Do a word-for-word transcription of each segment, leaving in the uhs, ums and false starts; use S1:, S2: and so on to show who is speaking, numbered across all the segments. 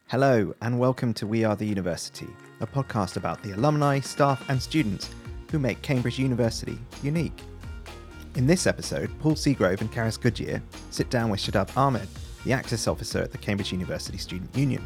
S1: Hello and welcome to We Are the University, a podcast about the alumni, staff and students who make Cambridge University unique. In this episode, Paul Seagrove and Karis Goodyear sit down with Shadab Ahmed, the Access Officer at the Cambridge University Student Union.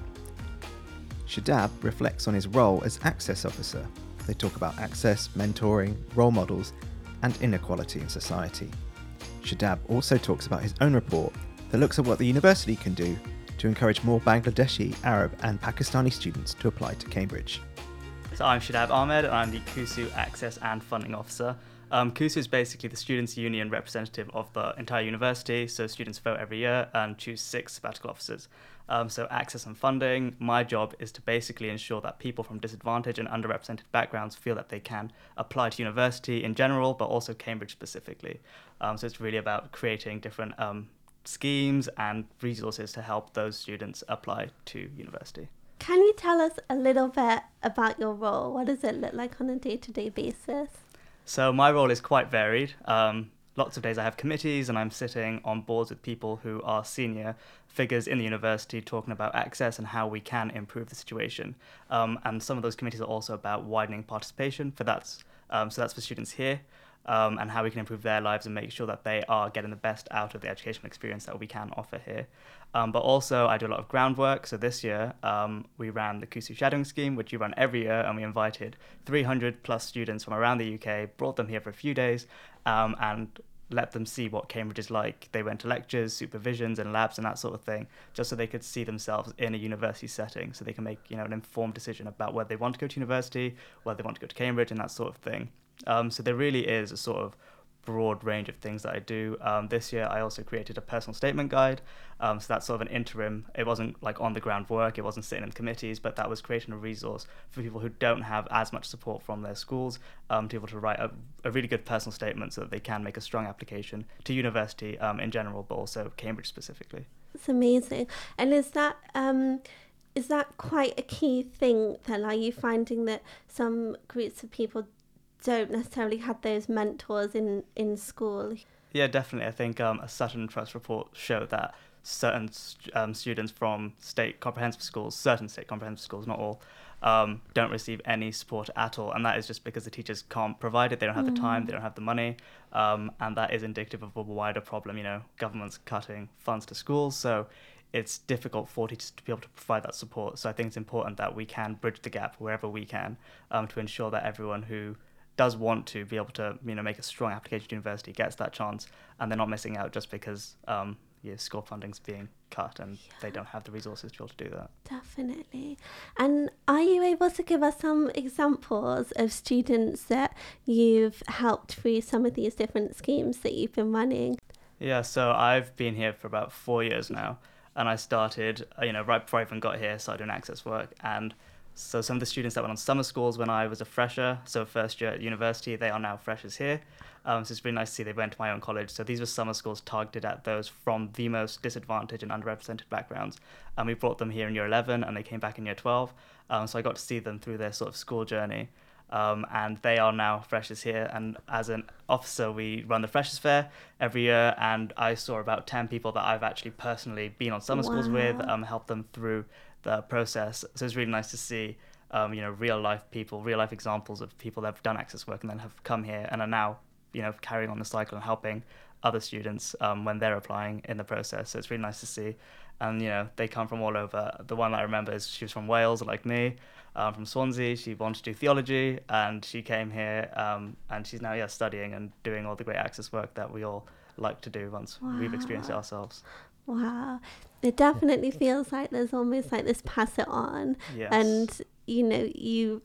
S1: Shadab reflects on his role as Access Officer. They talk about access, mentoring, role models and inequality in society. Shadab also talks about his own report that looks at what the university can do to encourage more Bangladeshi, Arab and Pakistani students to apply to Cambridge.
S2: So I'm Shadab Ahmed and I'm the CUSU Access and Funding Officer. Um, CUSU is basically the Students' Union representative of the entire university, so students vote every year and choose six sabbatical officers. Um, so access and funding, my job is to basically ensure that people from disadvantaged and underrepresented backgrounds feel that they can apply to university in general, but also Cambridge specifically. Um, so it's really about creating different um, schemes and resources to help those students apply to university.
S3: Can you tell us a little bit about your role? What does it look like on a day-to-day basis?
S2: So my role is quite varied. Um, lots of days I have committees and I'm sitting on boards with people who are senior figures in the university talking about access and how we can improve the situation. Um, and some of those committees are also about widening participation for that's um, so that's for students here. Um, and how we can improve their lives and make sure that they are getting the best out of the educational experience that we can offer here. Um, but also I do a lot of groundwork. So this year um, we ran the CUSU Shadowing Scheme, which you run every year, and we invited three hundred plus students from around the U K, brought them here for a few days um, and let them see what Cambridge is like. They went to lectures, supervisions and labs and that sort of thing, just so they could see themselves in a university setting, so they can make you know an informed decision about whether they want to go to university, whether they want to go to Cambridge and that sort of thing. Um, so there really is a sort of broad range of things that I do. Um, this year I also created a personal statement guide. Um, so that's sort of an interim. It wasn't like on the ground work, it wasn't sitting in committees, but that was creating a resource for people who don't have as much support from their schools um, to be able to write a, a really good personal statement so that they can make a strong application to university um, in general, but also Cambridge specifically.
S3: It's amazing. And is that um, is that quite a key thing then? Are you finding that some groups of people don't necessarily have those mentors in, in school?
S2: Yeah, definitely. I think um, a Sutton Trust report showed that certain um, students from state comprehensive schools, certain state comprehensive schools, not all, um, don't receive any support at all. And that is just because the teachers can't provide it. They don't have mm. the time, they don't have the money. Um, and that is indicative of a wider problem. You know, government's cutting funds to schools. So it's difficult for teachers to be able to provide that support. So I think it's important that we can bridge the gap wherever we can um, to ensure that everyone who does want to be able to, you know, make a strong application to university gets that chance, and they're not missing out just because um, yeah, school funding's being cut and yeah. they don't have the resources to be able to do that.
S3: Definitely. And are you able to give us some examples of students that you've helped through some of these different schemes that you've been running?
S2: Yeah, so I've been here for about four years now, and I started, you know, right before I even got here, started doing access work. And so some of the students that went on summer schools when I was a fresher, so first year at university, they are now freshers here. Um, so it's really nice to see they went to my own college. So these were summer schools targeted at those from the most disadvantaged and underrepresented backgrounds. And we brought them here in year eleven and they came back in year twelve. Um, so I got to see them through their sort of school journey. Um, and they are now freshers here. And as an officer, we run the Freshers Fair every year. And I saw about ten people that I've actually personally been on summer wow. schools with, um, helped them through the process. So it's really nice to see, um, you know, real life people, real life examples of people that have done access work and then have come here and are now, you know, carrying on the cycle and helping other students um, when they're applying in the process. So it's really nice to see. And, you know, they come from all over. The one that I remember is she was from Wales, like me, um, from Swansea. She wanted to do theology and she came here um, and she's now, yeah, studying and doing all the great access work that we all like to do once wow. we've experienced it ourselves.
S3: Wow. It definitely feels like there's almost like this pass it on.
S2: Yes.
S3: And, you know, you,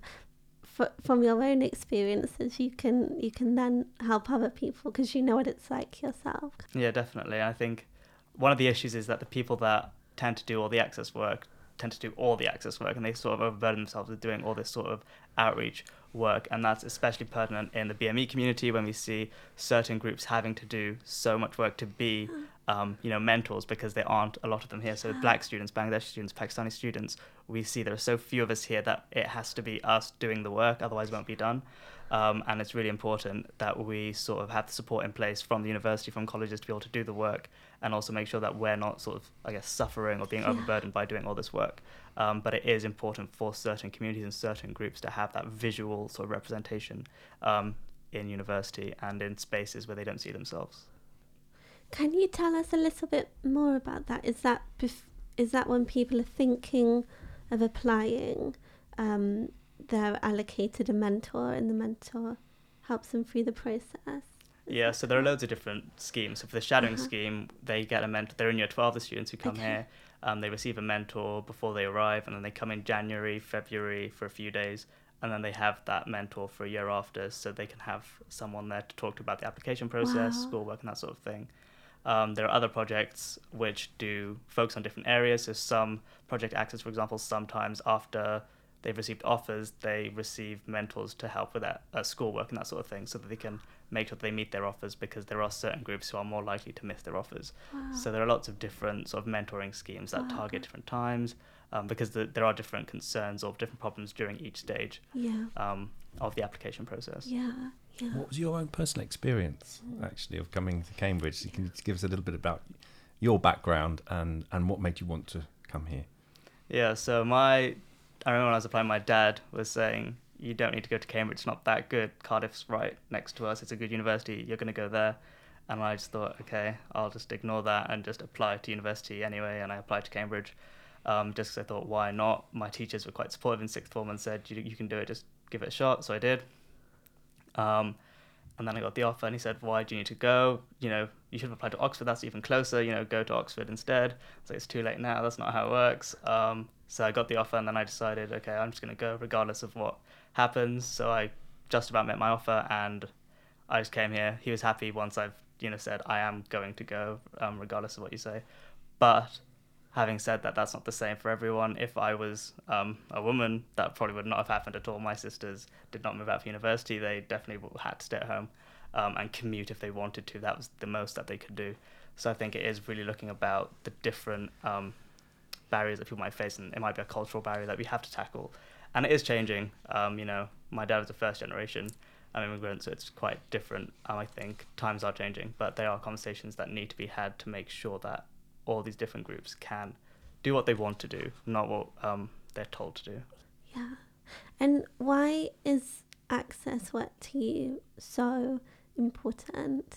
S3: f- from your own experiences, you can you can then help other people because you know what it's like yourself.
S2: Yeah, definitely. I think one of the issues is that the people that tend to do all the access work tend to do all the access work and they sort of overburden themselves with doing all this sort of outreach work, and that's especially pertinent in the B M E community when we see certain groups having to do so much work to be um, you know, mentors, because there aren't a lot of them here. So black students, Bangladeshi students, Pakistani students, we see there are so few of us here that it has to be us doing the work, otherwise it won't be done. Um, and it's really important that we sort of have the support in place from the university, from colleges, to be able to do the work, and also make sure that we're not sort of, I guess, suffering or being
S3: Yeah.
S2: overburdened by doing all this work. Um, but it is important for certain communities and certain groups to have that visual sort of representation um, in university and in spaces where they don't see themselves.
S3: Can you tell us a little bit more about that? Is that bef- is that when people are thinking of applying, um, they're allocated a mentor, and the mentor helps them through the process? Is
S2: Yeah,
S3: that
S2: so there are
S3: correct?
S2: loads of different schemes. So for the shadowing
S3: Uh-huh.
S2: scheme, they get a mentor. They're in year twelve, the students who come
S3: Okay.
S2: here. Um, they receive a mentor before they arrive, and then they come in January, February for a few days, and then they have that mentor for a year after, so they can have someone there to talk to about the application process,
S3: Wow.
S2: schoolwork, and that sort of thing. Um, there are other projects which do focus on different areas. So some project access, for example, sometimes after they've received offers, they receive mentors to help with that uh, schoolwork and that sort of thing, so that they can make sure that they meet their offers, because there are certain groups who are more likely to miss their offers.
S3: Wow.
S2: So there are lots of different sort of mentoring schemes that
S3: Wow.
S2: target different times, um, because the, there are different concerns or different problems during each stage
S3: Yeah.
S2: um, of the application process.
S3: Yeah. Yeah.
S4: What was your own personal experience, actually, of coming to Cambridge? You can you give us a little bit about your background and, and what made you want to come here?
S2: Yeah, so my, I remember when I was applying, my dad was saying, you don't need to go to Cambridge, it's not that good. Cardiff's right next to us, it's a good university, you're going to go there. And I just thought, okay, I'll just ignore that and just apply to university anyway. And I applied to Cambridge um, just because I thought, why not? My teachers were quite supportive in sixth form and said, you, you can do it, just give it a shot. So I did. Um, and then I got the offer, and he said, why do you need to go? You know, you should have applied to Oxford, that's even closer, you know, go to Oxford instead. So it's too late now, that's not how it works. Um, so I got the offer, and then I decided, okay, I'm just going to go regardless of what happens. So I just about met my offer, and I just came here. He was happy once I've, you know, said I am going to go, um, regardless of what you say. But having said that, that's not the same for everyone. If I was um, a woman, that probably would not have happened at all. My sisters did not move out for university. They definitely had to stay at home um, and commute if they wanted to. That was the most that they could do. So I think it is really looking about the different um, barriers that people might face, and it might be a cultural barrier that we have to tackle. And it is changing. Um, you know, my dad was a first generation um, immigrant, so it's quite different. Um, I think times are changing, but there are conversations that need to be had to make sure that all these different groups can do what they want to do, not what um, they're told to do.
S3: Yeah. And why is access work to you so important?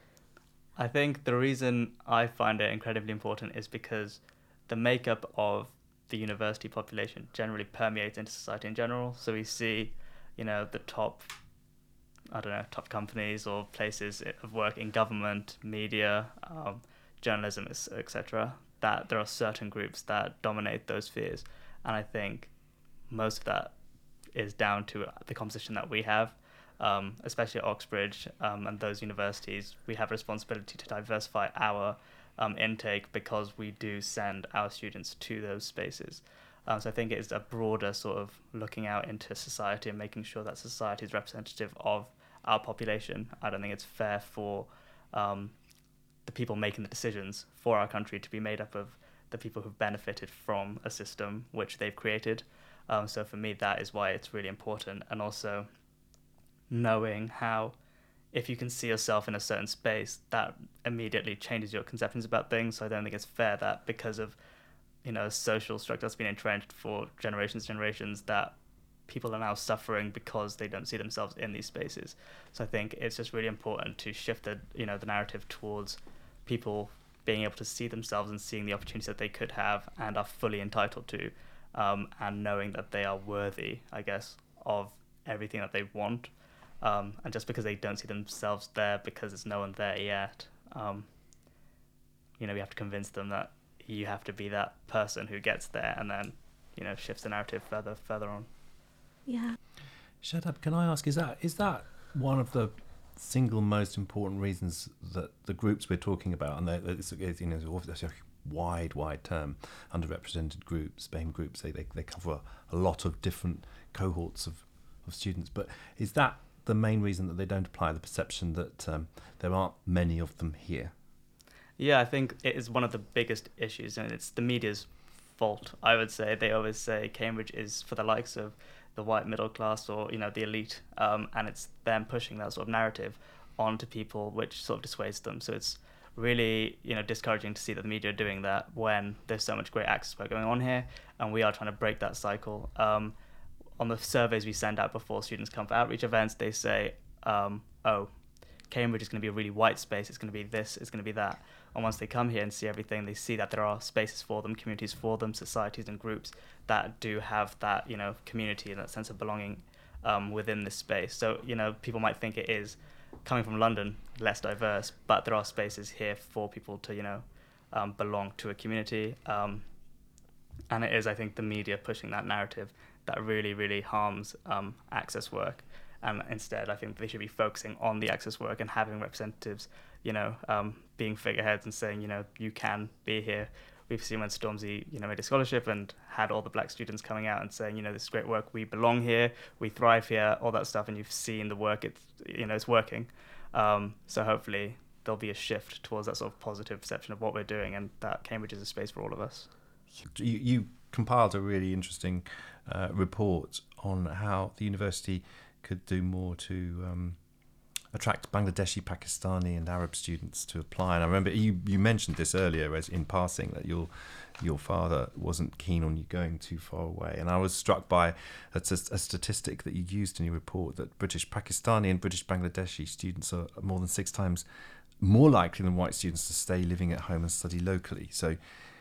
S2: I think the reason I find it incredibly important is because the makeup of the university population generally permeates into society in general. So we see, you know, the top, I don't know, top companies or places of work in government, media, um, journalism, et cetera, that there are certain groups that dominate those spheres. And I think most of that is down to the composition that we have, um, especially at Oxbridge um, and those universities. We have a responsibility to diversify our um, intake, because we do send our students to those spaces. Um, so I think it is a broader sort of looking out into society and making sure that society is representative of our population. I don't think it's fair for um, the people making the decisions for our country to be made up of the people who've benefited from a system which they've created. Um, so for me, that is why it's really important. And also knowing how, if you can see yourself in a certain space, that immediately changes your conceptions about things. So I don't think it's fair that because of, you know, a social structure that's been entrenched for generations and generations, that people are now suffering because they don't see themselves in these spaces. So I think it's just really important to shift the, you know, the narrative towards people being able to see themselves and seeing the opportunities that they could have and are fully entitled to, um, and knowing that they are worthy, I guess, of everything that they want. Um, and just because they don't see themselves there because there's no one there yet, um, you know, we have to convince them that you have to be that person who gets there, and then, you know, shifts the narrative further further on.
S3: Yeah.
S4: Shadab, can I ask, is that is that one of the single most important reasons that the groups we're talking about, and it's, it's, you know, it's a wide, wide term, underrepresented groups, BAME groups, they, they, they cover a, a lot of different cohorts of, of students, but is that the main reason that they don't apply, the perception that um, there aren't many of them here?
S2: Yeah, I think it is one of the biggest issues, and it's the media's fault, I would say. They always say Cambridge is for the likes of the white middle class or, you know, the elite, um, and it's them pushing that sort of narrative onto people, which sort of dissuades them. So it's really, you know, discouraging to see that the media are doing that when there's so much great access work going on here, and we are trying to break that cycle. Um, on the surveys we send out before students come for outreach events, they say, um, oh, Cambridge is going to be a really white space, it's going to be this, it's going to be that. And once they come here and see everything, they see that there are spaces for them, communities for them, societies and groups that do have that, you know, community and that sense of belonging um, within this space. So, you know, people might think it is, coming from London, less diverse, but there are spaces here for people to, you know, um, belong to a community. Um, and it is, I think, the media pushing that narrative that really, really harms um, access work. And instead, I think they should be focusing on the access work and having representatives, you know, um, being figureheads and saying, you know, you can be here. We've seen when Stormzy, you know, made a scholarship and had all the black students coming out and saying, you know, this is great work, we belong here, we thrive here, all that stuff. And you've seen the work, it's, you know, it's working. Um, so hopefully there'll be a shift towards that sort of positive perception of what we're doing, and that Cambridge is a space for all of us.
S4: You, you compiled a really interesting uh, report on how the university could do more to um, attract Bangladeshi, Pakistani and Arab students to apply. And I remember you, you mentioned this earlier as in passing, that your your father wasn't keen on you going too far away. And I was struck by a, a statistic that you used in your report, that British Pakistani and British Bangladeshi students are more than six times more likely than white students to stay living at home and study locally. So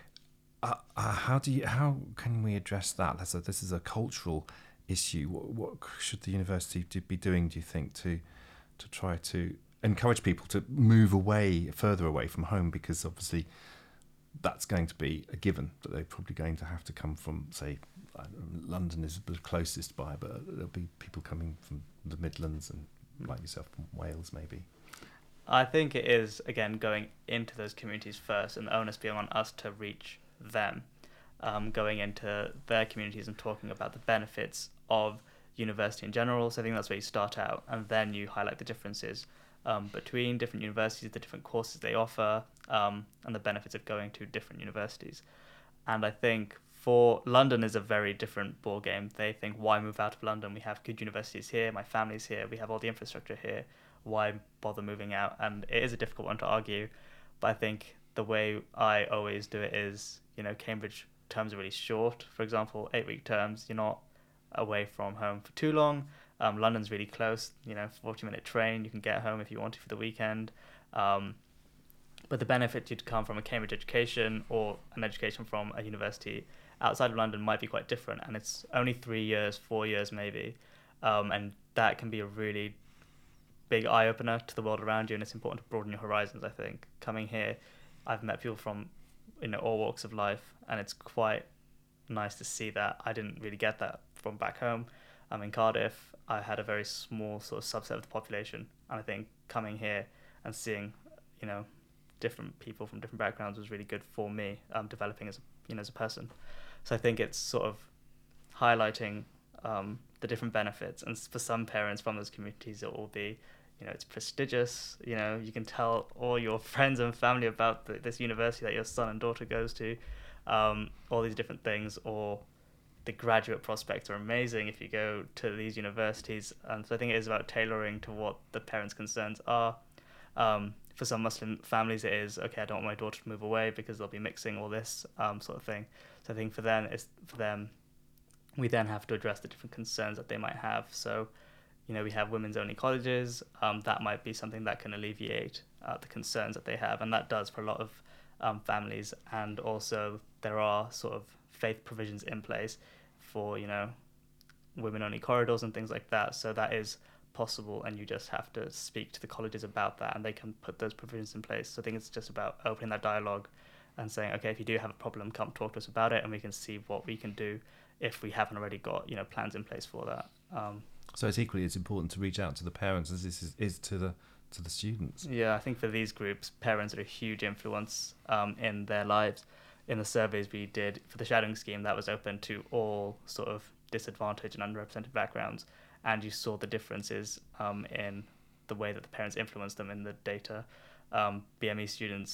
S4: uh, uh, how do you, how can we address that? That's a, this is a cultural issue. What, what should the university do, be doing, do you think, to to try to encourage people to move away, further away from home? Because obviously that's going to be a given, that they're probably going to have to come from, say, London is the closest by, but there'll be people coming from the Midlands and like yourself from Wales maybe.
S2: I think it is, again, going into those communities first, and the onus being on us to reach them, um, going into their communities and talking about the benefits of university in general. So I think that's where you start out, and then you highlight the differences um, between different universities, the different courses they offer, um, and the benefits of going to different universities. And I think for London is a very different ball game. They think, why move out of London? We have good universities here, my family's here, we have all the infrastructure here. Why bother moving out? And it is a difficult one to argue, but I think the way I always do it is, you know, Cambridge terms are really short. For example, eight-week terms, you're not away from home for too long. Um, London's really close, you know, forty-minute train, you can get home if you want to for the weekend. Um, but the benefit you'd come from a Cambridge education or an education from a university outside of London might be quite different, and it's only three years, four years maybe, um, and that can be a really big eye-opener to the world around you, and it's important to broaden your horizons. I think coming here, I've met people from, you know, all walks of life, and it's quite nice to see that. I didn't really get that from back home. I'm in Cardiff. I had a very small sort of subset of the population, and I think coming here and seeing, you know, different people from different backgrounds was really good for me, um, developing as a, you know, as a person. So I think it's sort of highlighting um, the different benefits, and for some parents from those communities, it will be, you know, it's prestigious. You know, you can tell all your friends and family about the, this university that your son and daughter goes to, um, all these different things. Or the graduate prospects are amazing if you go to these universities. And so I think it is about tailoring to what the parents' concerns are. Um, for some Muslim families, it is, okay, I don't want my daughter to move away because they'll be mixing all this um, sort of thing. So I think for them, it's for them, we then have to address the different concerns that they might have. So, you know, we have women's only colleges. Um, that might be something that can alleviate uh, the concerns that they have, and that does for a lot of um, families. And also there are sort of faith provisions in place for, you know, women only corridors and things like that. So that is possible, and you just have to speak to the colleges about that, and they can put those provisions in place. So I think it's just about opening that dialogue and saying, okay, if you do have a problem, come talk to us about it, and we can see what we can do if we haven't already got, you know, plans in place for that. Um,
S4: so it's equally as important to reach out to the parents as this is, is to the to the students.
S2: Yeah, I think for these groups, parents are a huge influence um, in their lives. In the surveys we did for the shadowing scheme, that was open to all sort of disadvantaged and underrepresented backgrounds, and you saw the differences um, in the way that the parents influenced them in the data. Um, B M E students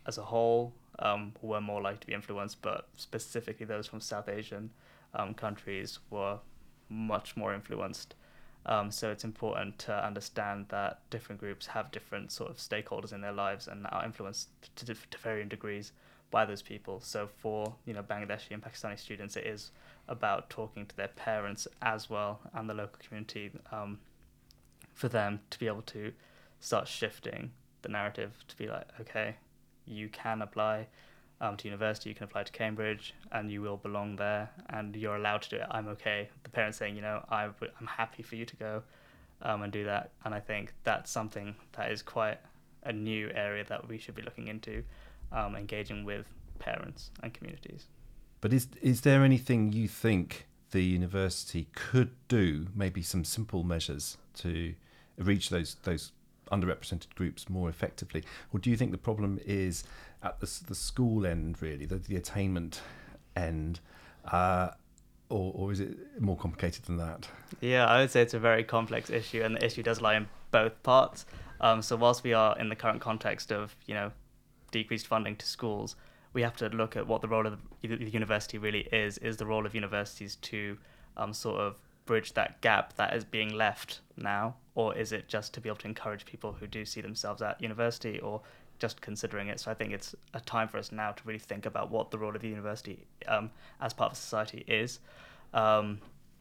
S2: as a whole um, were more likely to be influenced, but specifically those from South Asian um, countries were much more influenced. Um, so it's important to understand that different groups have different sort of stakeholders in their lives and are influenced to, to varying degrees by those people. So for, you know, Bangladeshi and Pakistani students, it is about talking to their parents as well and the local community um, for them to be able to start shifting the narrative to be like, okay, you can apply um, to university, you can apply to Cambridge, and you will belong there, and you're allowed to do it. I'm okay. The parents saying, you know, I w- I'm happy for you to go um, and do that. And I think that's something that is quite a new area that we should be looking into, um, engaging with parents and communities.
S4: But is is there anything you think the university could do, maybe some simple measures to reach those those underrepresented groups more effectively? Or do you think the problem is at the, the school end, really, the, the attainment end, uh, or, or is it more complicated than that?
S2: Yeah, I would say it's a very complex issue, and the issue does lie in both parts. Um, so whilst we are in the current context of, you know, decreased funding to schools, we have to look at what the role of the university really is. Is the role of universities to um, sort of bridge that gap that is being left now, or is it just to be able to encourage people who do see themselves at university or just considering it? So I think it's a time for us now to really think about what the role of the university um, as part of society is. Um,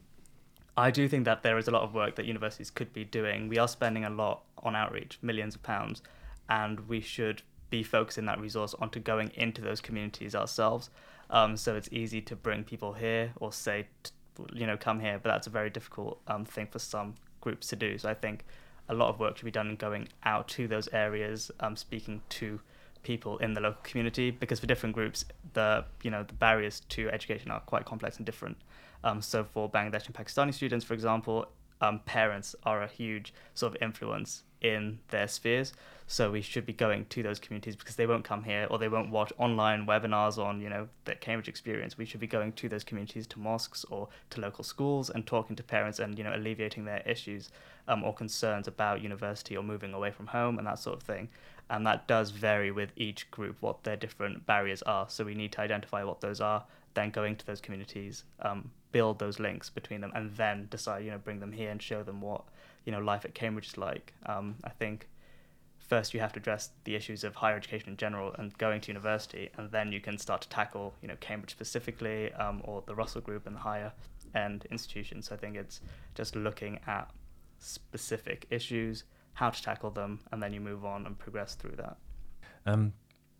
S2: I do think that there is a lot of work that universities could be doing. We are spending a lot on outreach, millions of pounds, and we should be focusing that resource onto going into those communities ourselves. Um, so it's easy to bring people here or say, t- you know, come here, but that's a very difficult um, thing for some groups to do. So I think a lot of work should be done in going out to those areas, um, speaking to people in the local community, because for different groups, the you know the barriers to education are quite complex and different. Um, so for Bangladeshi and Pakistani students, for example, um, parents are a huge sort of influence in their spheres. So we should be going to those communities because they won't come here or they won't watch online webinars on, you know, their Cambridge experience. We should be going to those communities, to mosques or to local schools and talking to parents and, you know, alleviating their issues um, or concerns about university or moving away from home and that sort of thing. And that does vary with each group, what their different barriers are. So we need to identify what those are, then going to those communities, um, build those links between them, and then decide, you know, bring them here and show them what, you know, life at Cambridge is like. Um, I think first you have to address the issues of higher education in general and going to university, and then you can start to tackle, you know, Cambridge specifically, um, or the Russell Group and the higher end institutions. So I think it's just looking at specific issues, how to tackle them, and then you move on and progress through that.
S4: Um,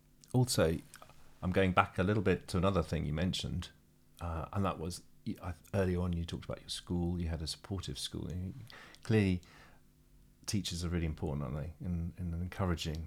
S4: also, I'm going back a little bit to another thing you mentioned, uh, and that was I, earlier on you talked about your school, you had a supportive school. And clearly, teachers are really important, aren't they, in, in encouraging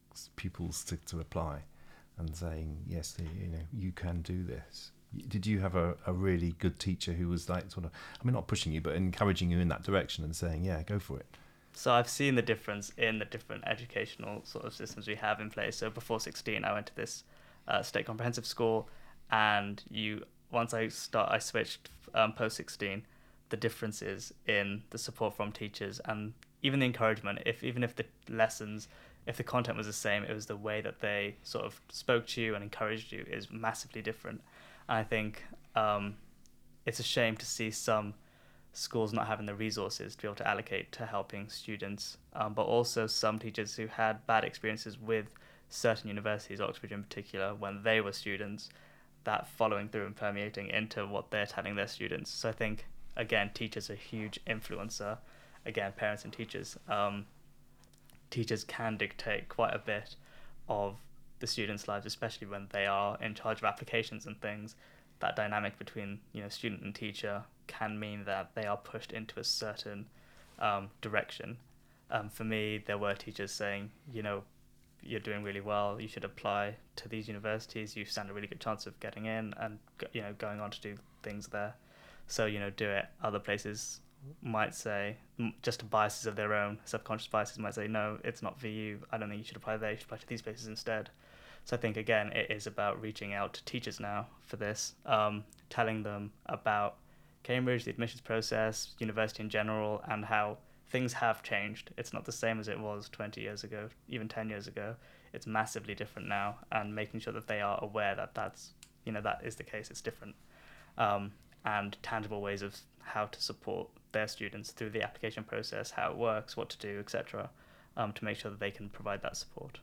S4: pupils to, to apply and saying, yes, you know, you can do this. Did you have a, a really good teacher who was like sort of, I mean, not pushing you, but encouraging you in that direction and saying, yeah, go for it?
S2: So I've seen the difference in the different educational sort of systems we have in place. So before sixteen, I went to this uh, state comprehensive school, and you once I start, I switched um, post sixteen. The differences in the support from teachers and even the encouragement. If even if the lessons, if the content was the same, it was the way that they sort of spoke to you and encouraged you is massively different. And I think um, it's a shame to see some schools not having the resources to be able to allocate to helping students, um, but also some teachers who had bad experiences with certain universities, Oxford in particular, when they were students, that following through and permeating into what they're telling their students. So I think, again, teachers are a huge influencer. Again, parents and teachers. Um, teachers can dictate quite a bit of the students' lives, especially when they are in charge of applications and things. That dynamic between, you know, student and teacher can mean that they are pushed into a certain um, direction. Um, for me, there were teachers saying, you know, you're doing really well, you should apply to these universities, you stand a really good chance of getting in and, you know, going on to do things there. So, you know, do it. Other places might say, just biases of their own, subconscious biases might say, no, it's not for you, I don't think you should apply there, you should apply to these places instead. So I think, again, it is about reaching out to teachers now for this, um, telling them about Cambridge, the admissions process, university in general, and how things have changed. It's not the same as it was twenty years ago, even ten years ago. it's massively different now, and making sure that they are aware that that's, you know, that is the case, it's different. Um, and tangible ways of how to support their students through the application process, how it works, what to do, et cetera, um, to make sure that they can provide that support.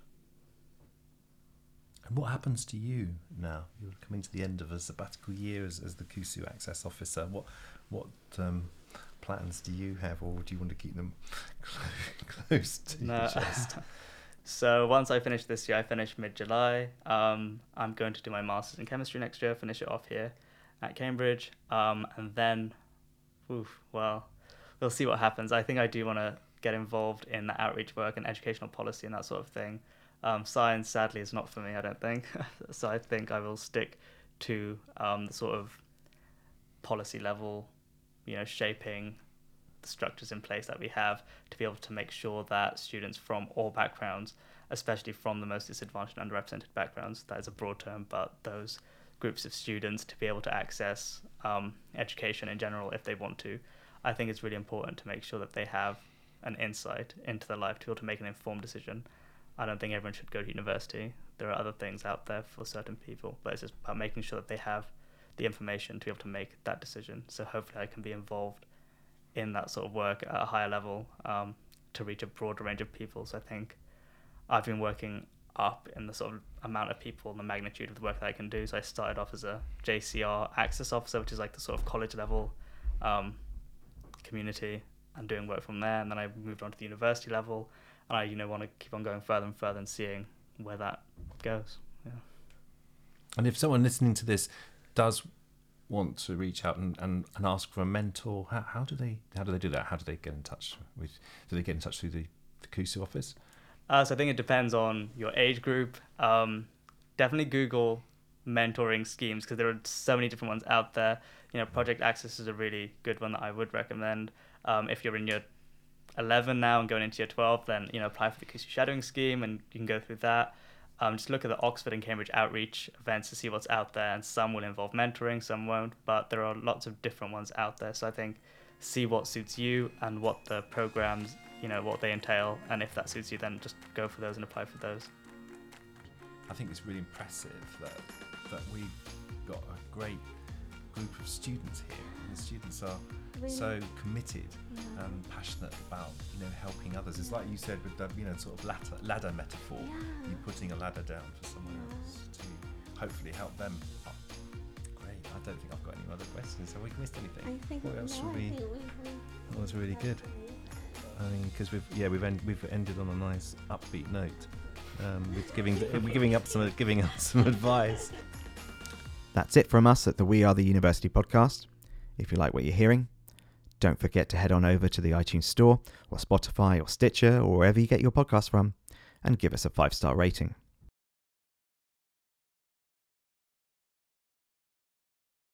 S4: And what happens to you now? You're coming to the end of a sabbatical year as, as the KUSU Access Officer. What what um, plans do you have, or do you want to keep them close to
S2: No.
S4: your chest?
S2: So once I finish this year, I finish mid-July. Um, I'm going to do my Masters in Chemistry next year, finish it off here at Cambridge. Um, and then, oof, well, we'll see what happens. I think I do want to get involved in the outreach work and educational policy and that sort of thing. Um, science, sadly, is not for me, I don't think. So I think I will stick to um, the sort of policy level, you know, shaping the structures in place that we have to be able to make sure that students from all backgrounds, especially from the most disadvantaged and underrepresented backgrounds, that is a broad term, but those groups of students to be able to access um, education in general if they want to. I think it's really important to make sure that they have an insight into their life to be able to make an informed decision. I don't think everyone should go to university. There are other things out there for certain people, but it's just about making sure that they have the information to be able to make that decision. So hopefully I can be involved in that sort of work at a higher level um, to reach a broader range of people. So I think I've been working up in the sort of amount of people and the magnitude of the work that I can do. So I started off as a J C R Access Officer, which is like the sort of college level um, community, and doing work from there. And then I moved on to the university level. And I, you know, want to keep on going further and further and seeing where that goes. Yeah.
S4: And if someone listening to this does want to reach out and, and, and ask for a mentor, how, how do they how do they do that? How do they get in touch with? Do they get in touch through the, the KUSU office?
S2: Uh, so I think it depends on your age group. Um, definitely Google mentoring schemes because there are so many different ones out there. You know, Project Access is a really good one that I would recommend. Um, if you're in your eleven now and going into year twelve, then, you know, apply for the KUSU shadowing scheme and you can go through that. Um, just look at the Oxford and Cambridge outreach events to see what's out there, and some will involve mentoring, some won't, but there are lots of different ones out there. So I think see what suits you and what the programs, you know, what they entail, and if that suits you, then just go for those and apply for those.
S4: I think it's really impressive that that we've got a great group of students here, and the students are
S3: Really?
S4: so committed
S3: Yeah.
S4: and passionate about, you know, helping others. It's like you said with the, you know, sort of ladder, ladder metaphor.
S3: Yeah.
S4: You putting a ladder down for someone
S3: Yeah.
S4: else to hopefully help them up. Great. I don't think I've got any other questions. Have we missed anything?
S3: I think,
S4: What else
S3: no,
S4: would
S3: I
S4: we?
S3: think we've,
S4: That was really good. I mean, because we've yeah we've end, we've ended on a nice upbeat note, um, with giving we're giving up some giving up some advice.
S1: That's it from us at the We Are the University podcast. If you like what you're hearing, don't forget to head on over to the iTunes Store or Spotify or Stitcher or wherever you get your podcasts from and give us a five-star rating.